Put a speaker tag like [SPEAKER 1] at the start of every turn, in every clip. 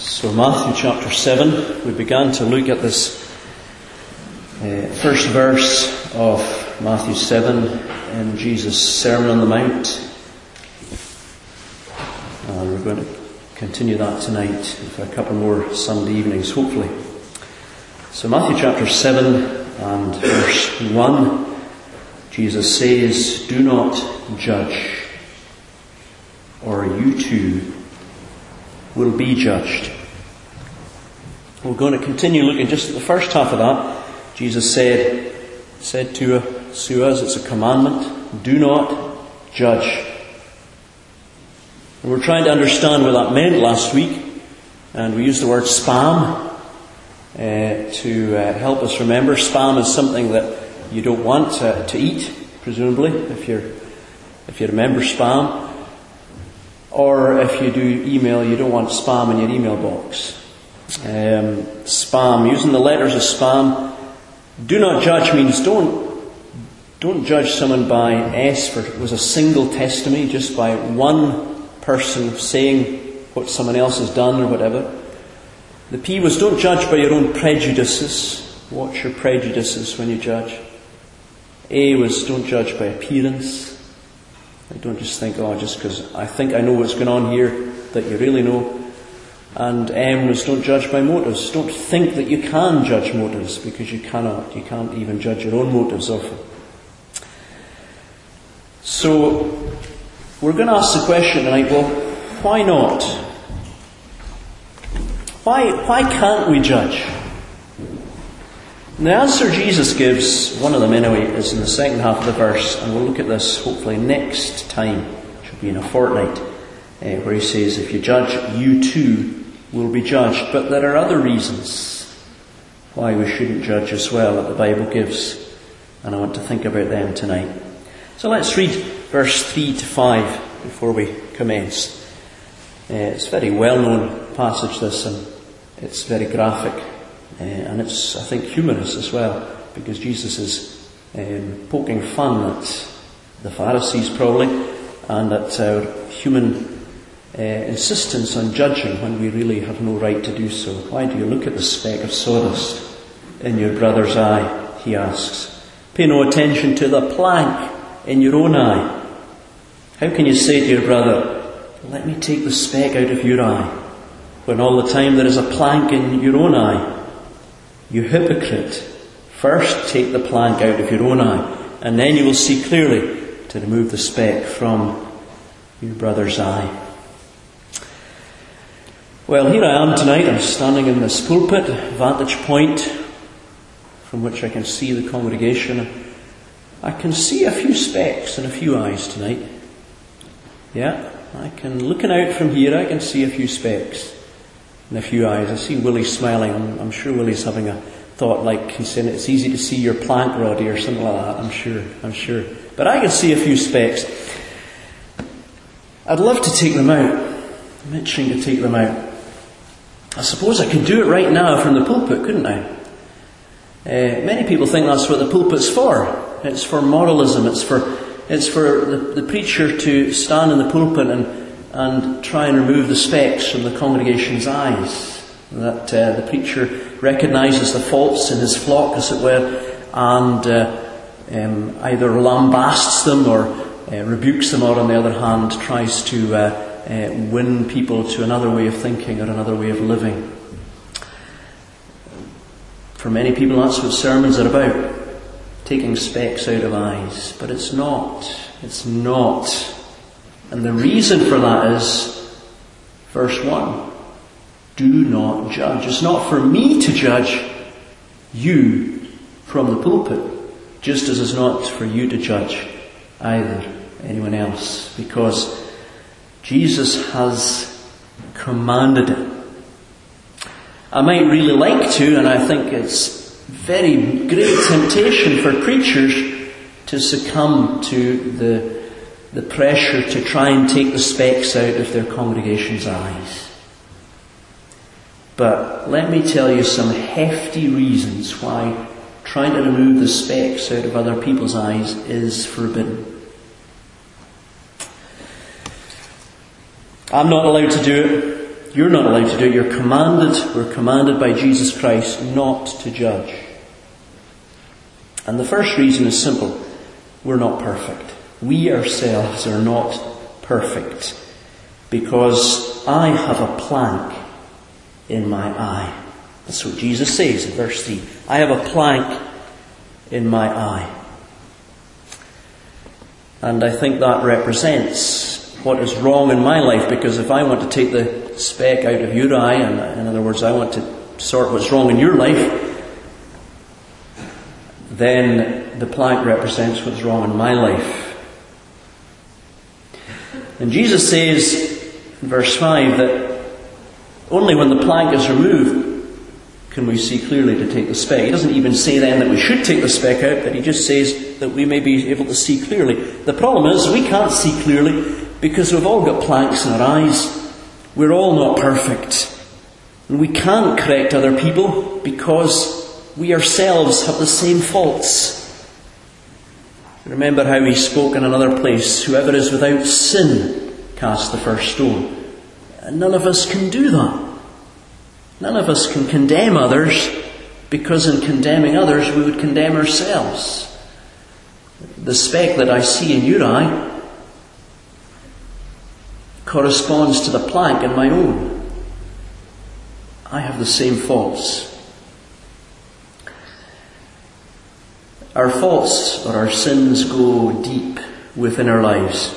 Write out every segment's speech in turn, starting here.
[SPEAKER 1] So Matthew chapter 7, we began to look at this first verse of Matthew 7 in Jesus' Sermon on the Mount. And we're going to continue that tonight for a couple more Sunday evenings, hopefully. So Matthew chapter 7 and verse 1, Jesus says, "Do not judge, or you too will be judged." We're going to continue looking just at the first half of that. Jesus said to us, it's a commandment, do not judge. And we're trying to understand what that meant last week, and we used the word spam to help us remember. Spam is something that you don't want to eat, presumably, if you remember spam. Or if you do email, you don't want spam in your email box. Spam, using the letters of spam. Do not judge means don't judge someone by S for it was a single testimony, just by one person saying what someone else has done or whatever. The P was don't judge by your own prejudices. Watch your prejudices when you judge. A was don't judge by appearance. Don't just think, just because I think I know what's going on here, that you really know. And M was don't judge by motives. Don't think that you can judge motives, because you cannot. You can't even judge your own motives often. So, we're going to ask the question tonight, well, why not? Why can't we judge? And the answer Jesus gives, one of them anyway, is in the second half of the verse, and we'll look at this hopefully next time, which will be in a fortnight, where he says, if you judge, you too will be judged. But there are other reasons why we shouldn't judge as well that the Bible gives, and I want to think about them tonight. So let's read verse 3 to 5 before we commence. It's a very well-known passage, this, and it's very graphic. And it's, I think, humorous as well, because Jesus is poking fun at the Pharisees probably, and at our human insistence on judging when we really have no right to do so. Why do you look at the speck of sawdust in your brother's eye, he asks. Pay no attention to the plank in your own eye. How can you say to your brother, let me take the speck out of your eye, when all the time there is a plank in your own eye? You hypocrite, first take the plank out of your own eye, and then you will see clearly to remove the speck from your brother's eye. Well, here I am tonight. I'm standing in this pulpit, vantage point from which I can see the congregation. I can see a few specks and a few eyes tonight. Yeah, looking out from here, I can see a few specks and a few eyes. I see Willie smiling. I'm sure Willie's having a thought like he's saying it's easy to see your plank, Roddy, or something like that. I'm sure. But I can see a few specks. I'd love to take them out. I'm itching to take them out. I suppose I could do it right now from the pulpit, couldn't I? Many people think that's what the pulpit's for. It's for moralism. It's for the preacher to stand in the pulpit and try and remove the specks from the congregation's eyes. That the preacher recognises the faults in his flock, as it were, and either lambasts them or rebukes them, or on the other hand tries to win people to another way of thinking or another way of living. For many people that's what sermons are about, taking specks out of eyes. But it's not. It's not. And the reason for that is verse 1. Do not judge. It's not for me to judge you from the pulpit, just as it's not for you to judge either anyone else, because Jesus has commanded it. I might really like to, and I think it's very great temptation for preachers to succumb to the pressure to try and take the specks out of their congregation's eyes. But let me tell you some hefty reasons why trying to remove the specks out of other people's eyes is forbidden. I'm not allowed to do it. You're not allowed to do it. You're commanded, we're commanded by Jesus Christ not to judge. And the first reason is simple. We're not perfect. We ourselves are not perfect. Because I have a plank in my eye. That's what Jesus says in verse 3. I have a plank in my eye. And I think that represents what is wrong in my life, because if I want to take the speck out of your eye, and in other words, I want to sort what's wrong in your life, then the plank represents what's wrong in my life. And Jesus says in verse 5 that only when the plank is removed can we see clearly to take the speck. He doesn't even say then that we should take the speck out, but he just says that we may be able to see clearly. The problem is we can't see clearly because we've all got planks in our eyes. We're all not perfect. And we can't correct other people because we ourselves have the same faults. Remember how he spoke in another place, whoever is without sin cast the first stone. And none of us can do that. None of us can condemn others, because in condemning others we would condemn ourselves. The speck that I see in your eye corresponds to the plank in my own. I have the same faults. Our faults or our sins go deep within our lives.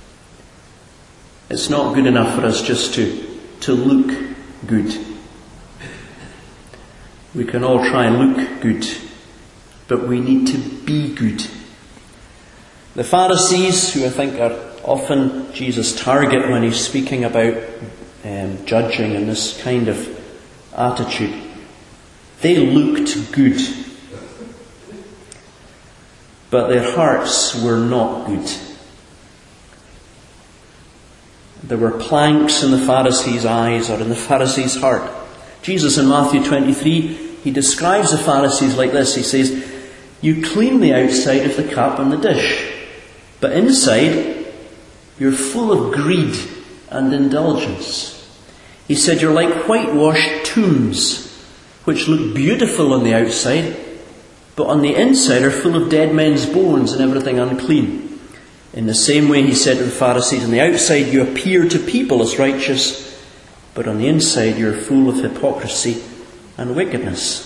[SPEAKER 1] It's not good enough for us just to look good. We can all try and look good, but we need to be good. The Pharisees, who I think are often Jesus' target when he's speaking about judging and this kind of attitude, they looked good, but their hearts were not good. There were planks in the Pharisees' eyes, or in the Pharisees' heart. Jesus in Matthew 23, he describes the Pharisees like this. He says, you clean the outside of the cup and the dish, but inside you're full of greed and indulgence. He said, you're like whitewashed tombs, which look beautiful on the outside, but on the inside are full of dead men's bones and everything unclean. In the same way, he said to the Pharisees, on the outside you appear to people as righteous, but on the inside you're full of hypocrisy and wickedness.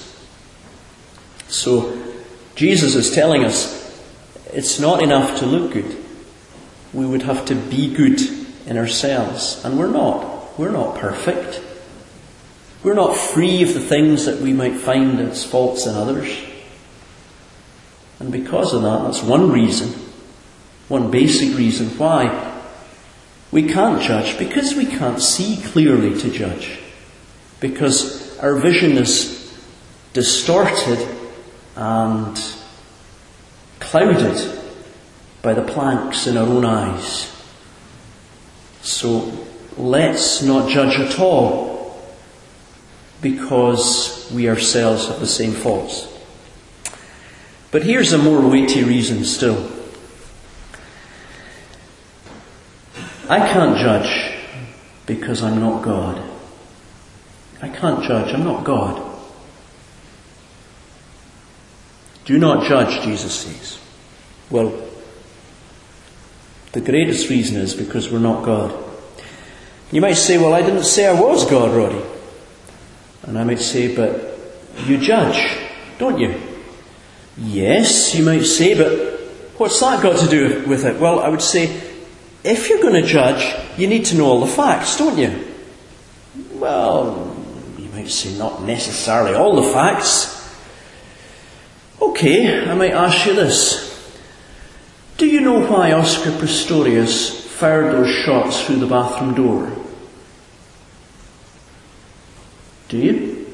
[SPEAKER 1] So Jesus is telling us it's not enough to look good. We would have to be good in ourselves. And we're not. We're not perfect. We're not free of the things that we might find as faults in others. And because of that, that's one reason, one basic reason why we can't judge, because we can't see clearly to judge. Because our vision is distorted and clouded by the planks in our own eyes. So let's not judge at all, because we ourselves have the same faults. But here's a more weighty reason still. I can't judge because I'm not God. I can't judge. I'm not God. Do not judge, Jesus says. Well, the greatest reason is because we're not God. You might say, well, I didn't say I was God, Roddy. And I might say, but you judge, don't you? Yes, you might say, but what's that got to do with it? Well, I would say, if you're going to judge, you need to know all the facts, don't you? Well, you might say not necessarily all the facts. Okay, I might ask you this. Do you know why Oscar Pistorius fired those shots through the bathroom door? Do you?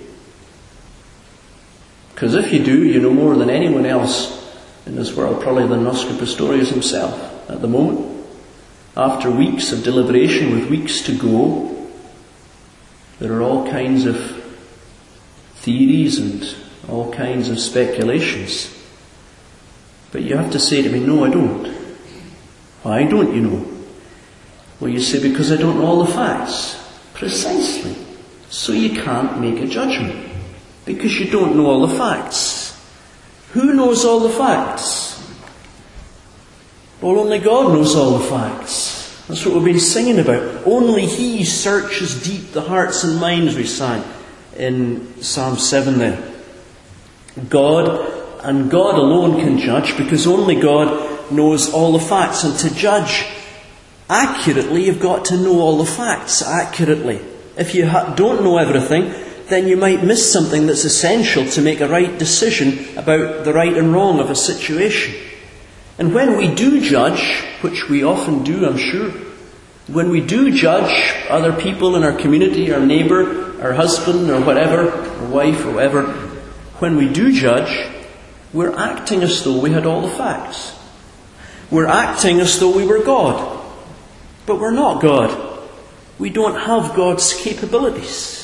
[SPEAKER 1] Because if you do, you know more than anyone else in this world, probably than Oscar Pistorius himself at the moment. After weeks of deliberation, with weeks to go, there are all kinds of theories and all kinds of speculations. But you have to say to me, no, I don't. Why don't you know? Well, you say, because I don't know all the facts. Precisely. So you can't make a judgment, because you don't know all the facts. Who knows all the facts? Well, only God knows all the facts. That's what we've been singing about. Only He searches deep the hearts and minds, we sang in Psalm 7 there. God and God alone can judge, because only God knows all the facts. And to judge accurately, you've got to know all the facts accurately. If you don't know everything, then you might miss something that's essential to make a right decision about the right and wrong of a situation. And when we do judge, which we often do, I'm sure, when we do judge other people in our community, our neighbour, our husband or whatever, our wife or whatever, when we do judge, we're acting as though we had all the facts. We're acting as though we were God. But we're not God. We don't have God's capabilities.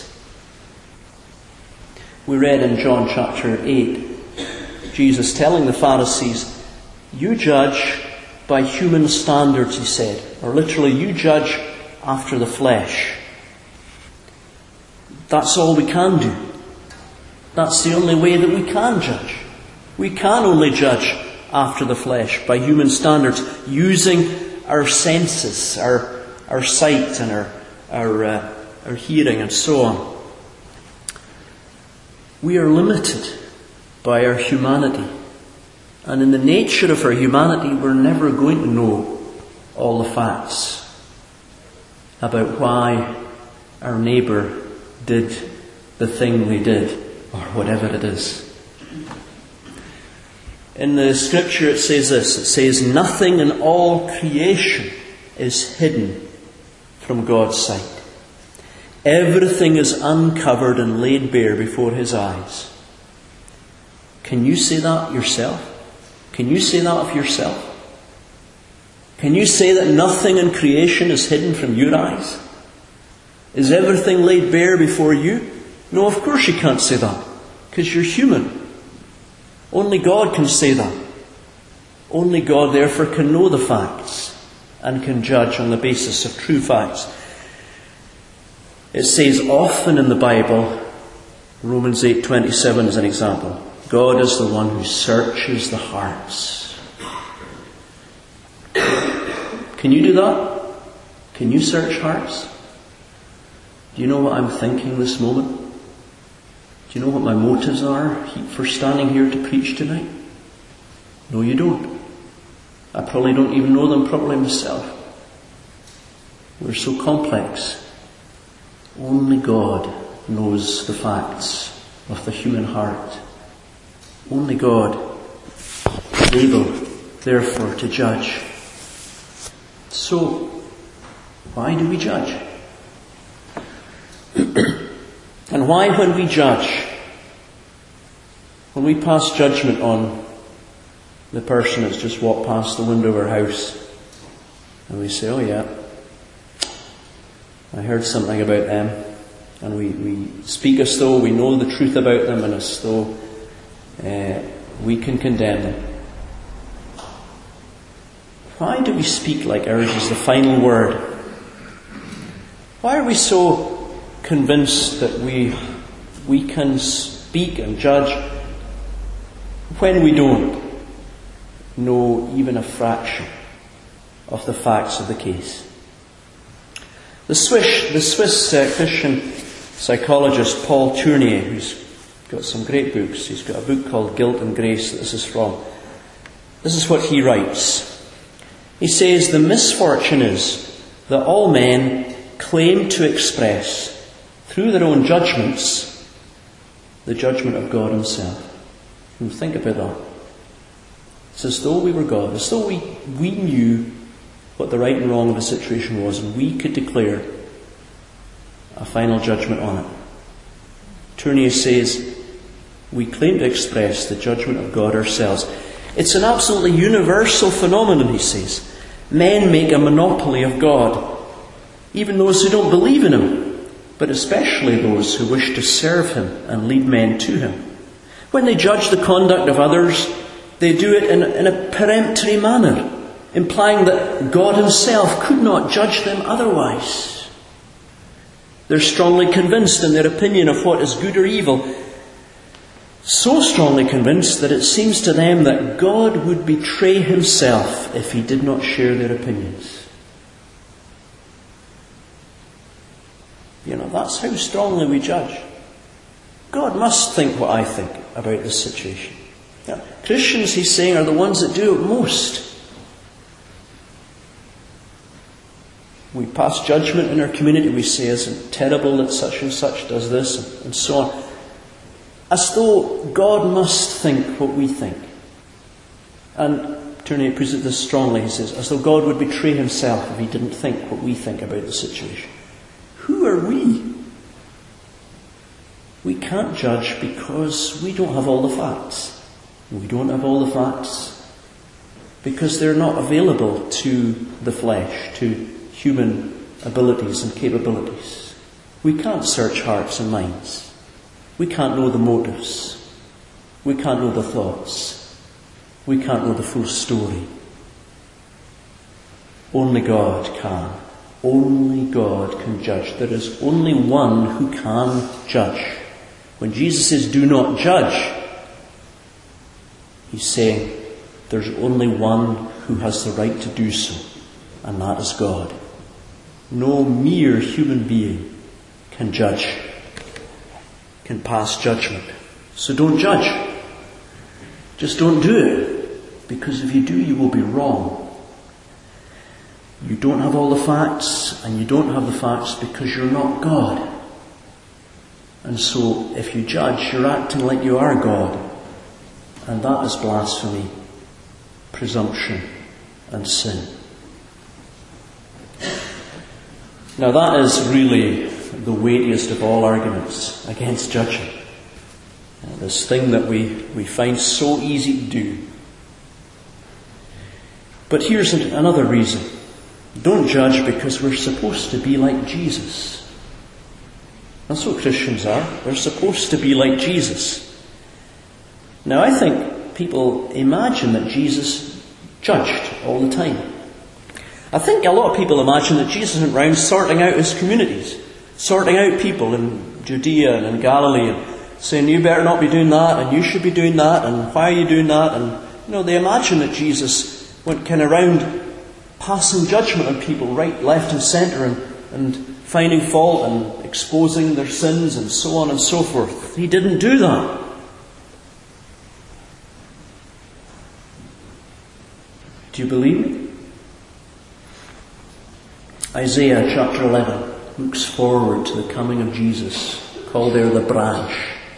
[SPEAKER 1] We read in John chapter 8, Jesus telling the Pharisees, you judge by human standards, he said. Or literally, you judge after the flesh. That's all we can do. That's the only way that we can judge. We can only judge after the flesh, by human standards, using our senses, our sight and our hearing and so on. We are limited by our humanity. And in the nature of our humanity, we're never going to know all the facts about why our neighbour did the thing they did, or whatever it is. In the scripture it says this, it says, nothing in all creation is hidden from God's sight. Everything is uncovered and laid bare before His eyes. Can you say that yourself? Can you say that of yourself? Can you say that nothing in creation is hidden from your eyes? Is everything laid bare before you? No, of course you can't say that, because you're human. Only God can say that. Only God, therefore, can know the facts and can judge on the basis of true facts. It says often in the Bible, Romans 8:27 is an example, God is the one who searches the hearts. Can you do that? Can you search hearts? Do you know what I'm thinking this moment? Do you know what my motives are for standing here to preach tonight? No, you don't. I probably don't even know them properly myself. We're so complex. Only God knows the facts of the human heart. Only God is able, therefore, to judge. So, why do we judge? And why, when we judge, when we pass judgment on the person that's just walked past the window of our house, and we say, oh yeah, I heard something about them, and we speak as though we know the truth about them and as though we can condemn them. Why do we speak like ours is the final word? Why are we so convinced that we can speak and judge when we don't know even a fraction of the facts of the case? The Swiss Christian psychologist Paul Tournier, who's got some great books, he's got a book called Guilt and Grace that this is from. This is what he writes. He says, the misfortune is that all men claim to express, through their own judgments, the judgment of God Himself. And think about that. It's as though we were God, as though we knew what the right and wrong of a situation was, and we could declare a final judgment on it. Tournier says, we claim to express the judgment of God ourselves. It's an absolutely universal phenomenon, he says. Men make a monopoly of God, even those who don't believe in Him, but especially those who wish to serve Him and lead men to Him. When they judge the conduct of others, they do it in a peremptory manner, implying that God Himself could not judge them otherwise. They're strongly convinced in their opinion of what is good or evil. So strongly convinced that it seems to them that God would betray himself if he did not share their opinions. That's how strongly we judge. God must think what I think about this situation. Christians, he's saying, are the ones that do it most. We pass judgment in our community. We say, isn't it terrible that such and such does this, and so on. As though God must think what we think. And Tournier puts it this strongly, he says, as though God would betray himself if he didn't think what we think about the situation. Who are we? We can't judge because we don't have all the facts. We don't have all the facts because they're not available to the flesh, to human abilities and capabilities. We can't search hearts and minds. We can't know the motives. We can't know the thoughts. We can't know the full story. Only God can. Only God can judge. There is only one who can judge. When Jesus says, do not judge, he's saying there's only one who has the right to do so, and that is God. No mere human being can judge, can pass judgment. So don't judge. Just don't do it, because if you do, you will be wrong. You don't have all the facts, and you don't have the facts because you're not God. And so, if you judge, you're acting like you are God. And that is blasphemy, presumption, and sin. Now that is really the weightiest of all arguments against judging. This thing that we find so easy to do. But here's another reason. Don't judge because we're supposed to be like Jesus. That's what Christians are. We're supposed to be like Jesus. Now I think people imagine that Jesus judged all the time. I think a lot of people imagine that Jesus went around sorting out his communities, sorting out people in Judea and in Galilee, and saying, you better not be doing that, and you should be doing that, and why are you doing that? And they imagine that Jesus went kind of around passing judgment on people right, left and centre, and finding fault and exposing their sins and so on and so forth. He didn't do that. Do you believe me? Isaiah chapter 11 looks forward to the coming of Jesus, called there the branch.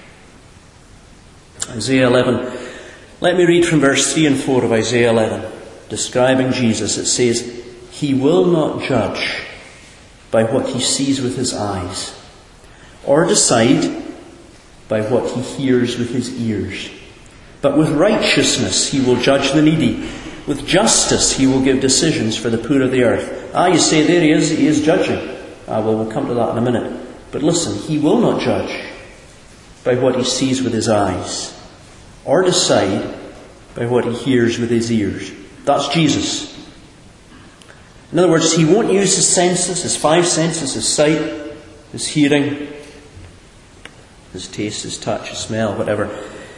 [SPEAKER 1] Isaiah 11. Let me read from verse 3 and 4 of Isaiah 11. Describing Jesus, it says, he will not judge by what he sees with his eyes, or decide by what he hears with his ears. But with righteousness he will judge the needy. With justice he will give decisions for the poor of the earth. You say, there he is judging. We'll come to that in a minute. But listen, he will not judge by what he sees with his eyes, or decide by what he hears with his ears. That's Jesus. In other words, he won't use his senses, his five senses, his sight, his hearing, his taste, his touch, his smell, whatever,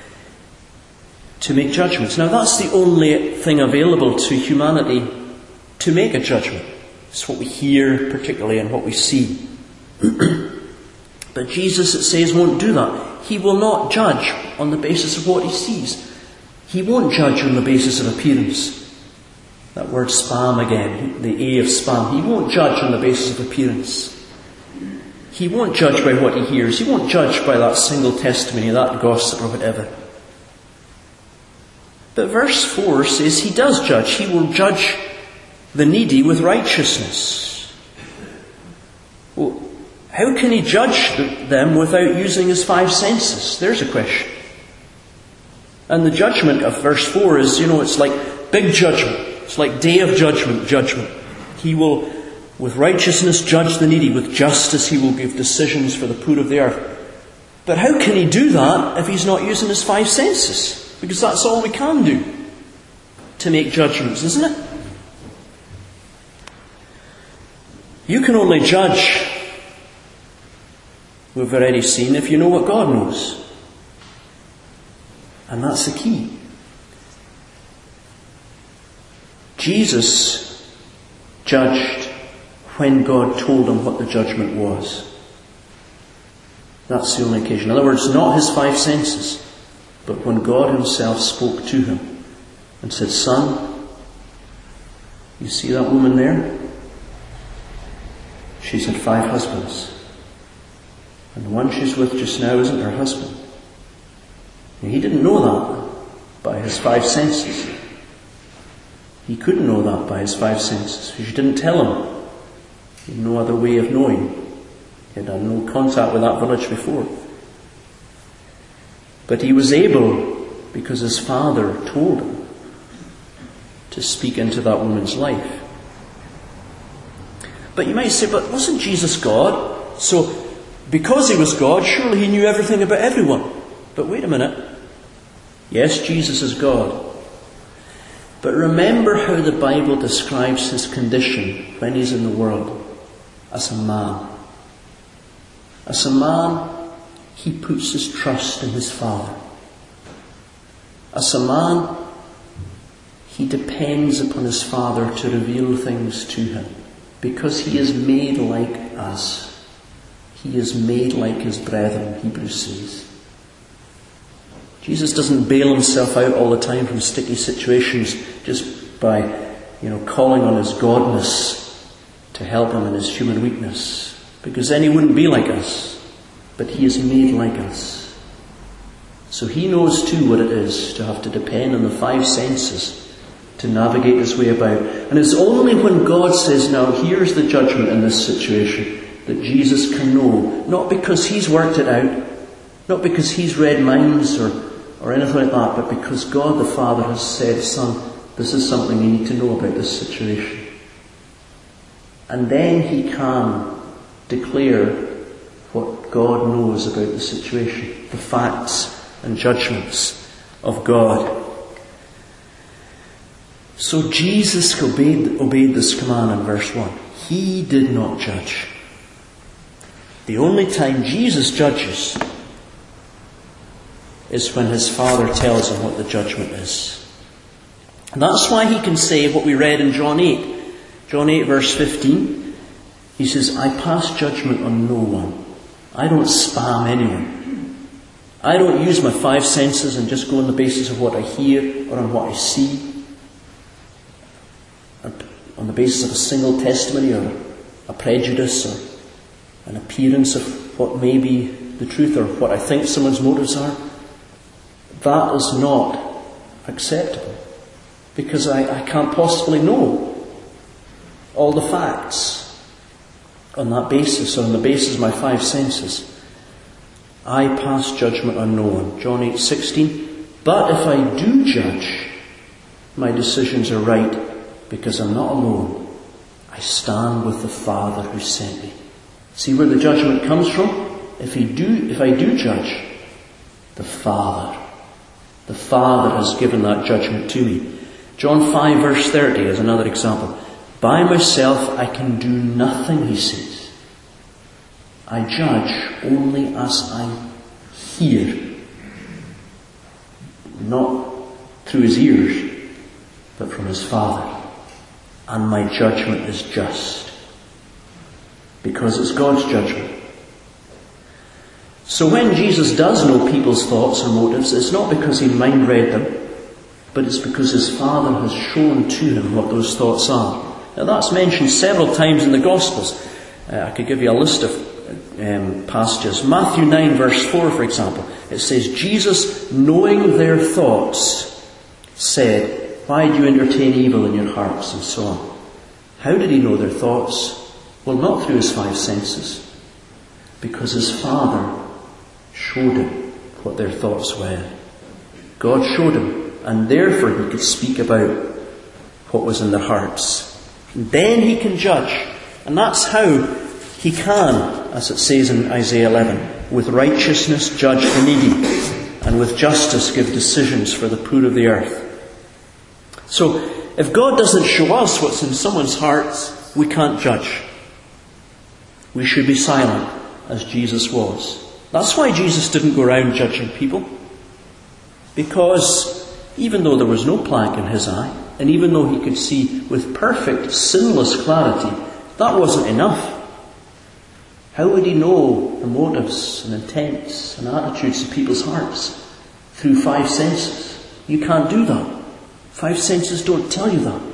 [SPEAKER 1] to make judgments. Now that's the only thing available to humanity to make a judgment. It's what we hear particularly and what we see. But Jesus, it says, won't do that. He will not judge on the basis of what he sees. He won't judge on the basis of appearance. That word spam again, the A of spam. He won't judge on the basis of appearance. He won't judge by what he hears. He won't judge by that single testimony, that gossip or whatever. But verse 4 says he does judge. He will judge the needy with righteousness. Well, how can he judge them without using his five senses? There's a question. And the judgment of verse 4 is, it's like big judgment. It's like day of judgment. He will, with righteousness, judge the needy. With justice, he will give decisions for the poor of the earth. But how can he do that if he's not using his five senses? Because that's all we can do to make judgments, isn't it? You can only judge we've already seen, if you know what God knows. And that's the key. Jesus judged when God told him what the judgment was. That's the only occasion. In other words, not his five senses, but when God himself spoke to him and said, "Son, you see that woman there? She's had 5 husbands. And the one she's with just now isn't her husband." And he didn't know that by his 5 senses. He couldn't know that by his 5 senses, because you didn't tell him. He had no other way of knowing. He had no contact with that village before. But he was able, because his Father told him, to speak into that woman's life. But you might say, but wasn't Jesus God? So, because he was God, surely he knew everything about everyone. But wait a minute. Yes, Jesus is God. But remember how the Bible describes his condition when he's in the world. As a man. As a man, he puts his trust in his Father. As a man, he depends upon his Father to reveal things to him. Because he is made like us. He is made like his brethren, Hebrews says. Jesus doesn't bail himself out all the time from sticky situations just by, calling on his godness to help him in his human weakness. Because then he wouldn't be like us. But he is made like us. So he knows too what it is to have to depend on the 5 senses to navigate his way about. And it's only when God says, "Now here's the judgment in this situation," that Jesus can know. Not because he's worked it out, not because he's read minds or anything like that, but because God the Father has said, "Son, this is something you need to know about this situation." And then he can declare what God knows about the situation, the facts and judgments of God. So Jesus obeyed this command in verse 1. He did not judge. The only time Jesus judges is when his Father tells him what the judgment is. And that's why he can say what we read in John 8. John 8 verse 15. He says, "I pass judgment on no one. I don't spam anyone. I don't use my 5 senses and just go on the basis of what I hear or on what I see. On the basis of a single testimony or a prejudice or an appearance of what may be the truth or what I think someone's motives are. That is not acceptable. Because I can't possibly know all the facts on that basis, or on the basis of my 5 senses. I pass judgment on no one." John 8:16. "But if I do judge, my decisions are right because I'm not alone. I stand with the Father who sent me." See where the judgment comes from? If I do judge, the Father has given that judgment to me. John 5 verse 30 is another example. "By myself I can do nothing," he says. "I judge only as I hear." Not through his ears, but from his Father. "And my judgment is just." Because it's God's judgment. So when Jesus does know people's thoughts or motives, it's not because he mind read them, but it's because his Father has shown to him what those thoughts are. Now that's mentioned several times in the Gospels. I could give you a list of passages. Matthew 9 verse 4, for example. It says, "Jesus, knowing their thoughts, said, 'Why do you entertain evil in your hearts?'" and so on. How did he know their thoughts? Well, not through his 5 senses. Because his Father showed him what their thoughts were. God showed him, and therefore he could speak about what was in their hearts. And then he can judge. And that's how he can, as it says in Isaiah 11, "with righteousness judge the needy, and with justice give decisions for the poor of the earth." So, if God doesn't show us what's in someone's hearts, we can't judge. We should be silent as Jesus was. That's why Jesus didn't go around judging people. Because even though there was no plank in his eye, and even though he could see with perfect, sinless clarity, that wasn't enough. How would he know the motives and intents and attitudes of people's hearts? Through 5 senses. You can't do that. 5 senses don't tell you that.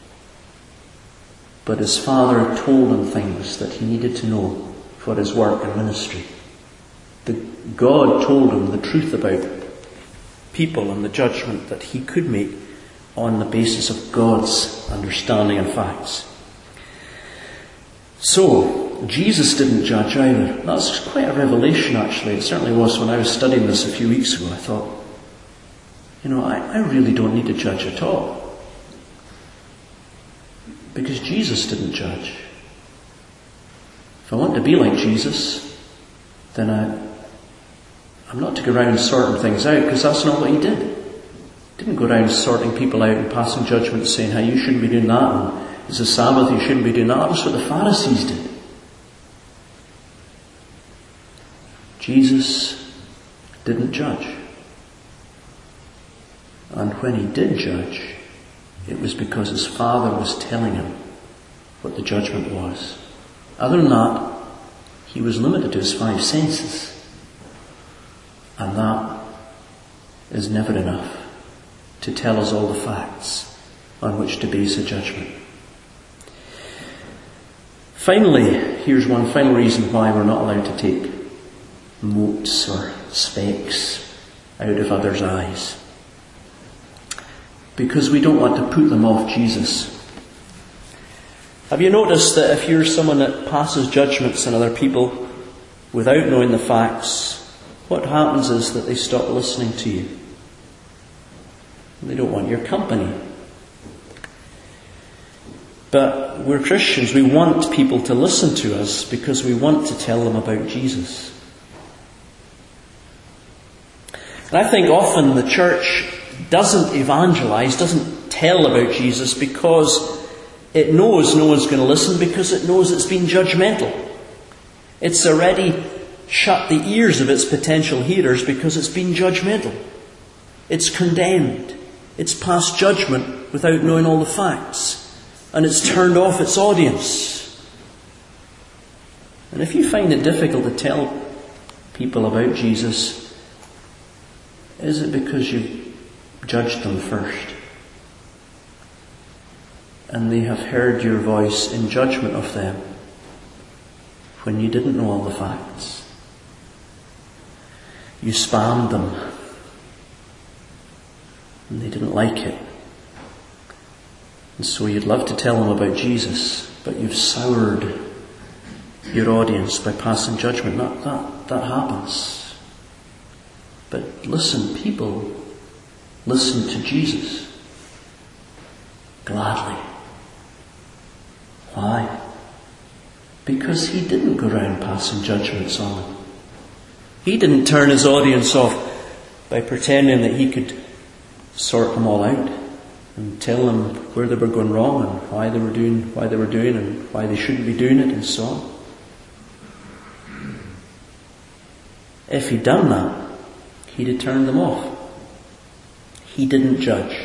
[SPEAKER 1] But his Father told him things that he needed to know for his work and ministry. God told him the truth about people and the judgment that he could make on the basis of God's understanding and facts. So, Jesus didn't judge either. That's quite a revelation, actually. It certainly was when I was studying this a few weeks ago. I thought, I really don't need to judge at all. Because Jesus didn't judge. If I want to be like Jesus, then I'm not to go around sorting things out, because that's not what he did. He didn't go around sorting people out and passing judgment saying, hey, you shouldn't be doing that, and it's a Sabbath, you shouldn't be doing that. That was what the Pharisees did. Jesus didn't judge. And when he did judge, it was because his Father was telling him what the judgment was. Other than that, he was limited to his 5 senses. And that is never enough to tell us all the facts on which to base a judgment. Finally, here's one final reason why we're not allowed to take motes or specks out of others' eyes. Because we don't want to put them off Jesus. Have you noticed that if you're someone that passes judgments on other people without knowing the facts, what happens is that they stop listening to you. They don't want your company. But we're Christians. We want people to listen to us because we want to tell them about Jesus. And I think often the church doesn't evangelize, doesn't tell about Jesus because it knows no one's going to listen, because it knows it's been judgmental. It's already shut the ears of its potential hearers because it's been judgmental. It's condemned. It's passed judgment without knowing all the facts. And it's turned off its audience. And if you find it difficult to tell people about Jesus, is it because you've judged them first? And they have heard your voice in judgment of them when you didn't know all the facts. You spammed them and they didn't like it. And so you'd love to tell them about Jesus, but you've soured your audience by passing judgment. That happens. But listen, people listen to Jesus gladly. Why? Because he didn't go around passing judgments on them. He didn't turn his audience off by pretending that he could sort them all out and tell them where they were going wrong and why they were doing and why they shouldn't be doing it and so on. If he'd done that, he'd have turned them off. He didn't judge.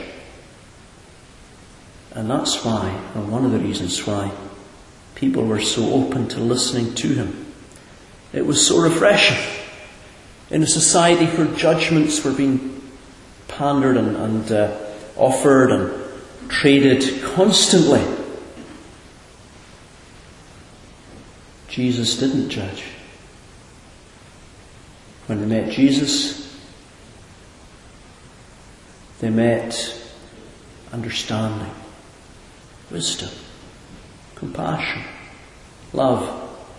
[SPEAKER 1] And that's why, or one of the reasons why, people were so open to listening to him. It was so refreshing. In a society where judgments were being pandered and offered and traded constantly, Jesus didn't judge. When they met Jesus, they met understanding, wisdom, compassion, love.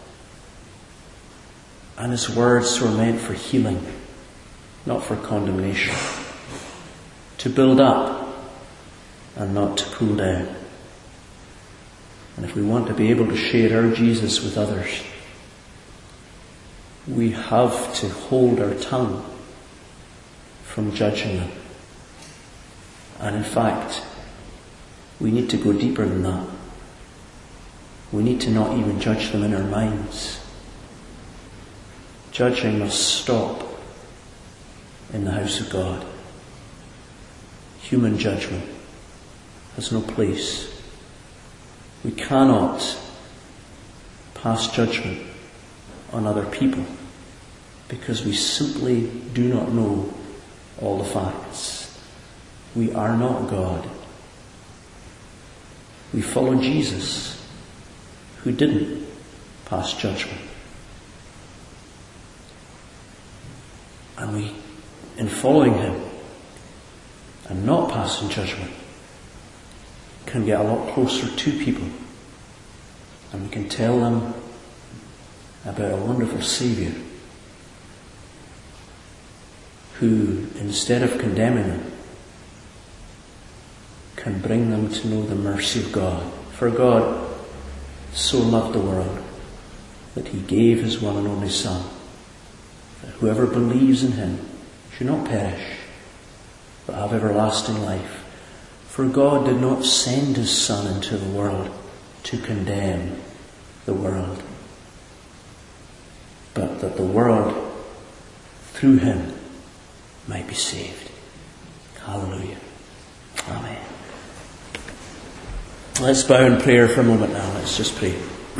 [SPEAKER 1] And his words were meant for healing, not for condemnation. To build up and not to pull down. And if we want to be able to share our Jesus with others, we have to hold our tongue from judging them. And in fact, we need to go deeper than that. We need to not even judge them in our minds. Judging must stop in the house of God. Human judgment has no place. We cannot pass judgment on other people because we simply do not know all the facts. We are not God. We follow Jesus, who didn't pass judgment. And we, in following him and not passing judgment, can get a lot closer to people, and we can tell them about a wonderful Saviour who, instead of condemning them, can bring them to know the mercy of God. For God so loved the world that he gave his one and only Son, that whoever believes in him should not perish, but have everlasting life. For God did not send his Son into the world to condemn the world, but that the world, through him, might be saved. Hallelujah. Amen. Let's bow in prayer for a moment now. Let's just pray.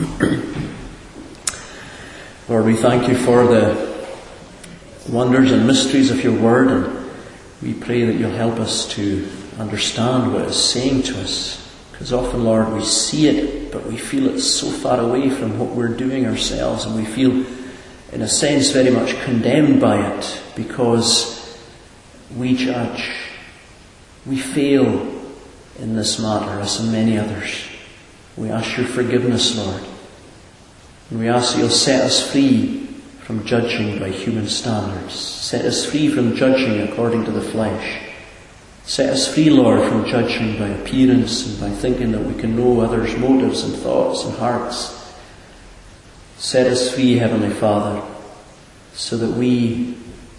[SPEAKER 1] Lord, we thank you for the wonders and mysteries of your word, and we pray that you'll help us to understand what it's saying to us. Because often, Lord, we see it, but we feel it's so far away from what we're doing ourselves, and we feel, in a sense, very much condemned by it because we judge. We fail in this matter, as in many others. We ask your forgiveness, Lord. And we ask that you'll set us free from judging by human standards. Set us free from judging according to the flesh. Set us free, Lord, from judging by appearance and by thinking that we can know others' motives and thoughts and hearts. Set us free, Heavenly Father, so that we,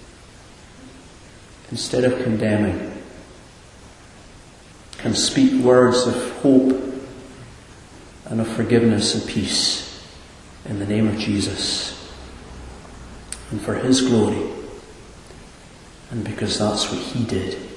[SPEAKER 1] instead of condemning, can speak words of hope and of forgiveness and peace in the name of Jesus, and for his glory, and because that's what he did.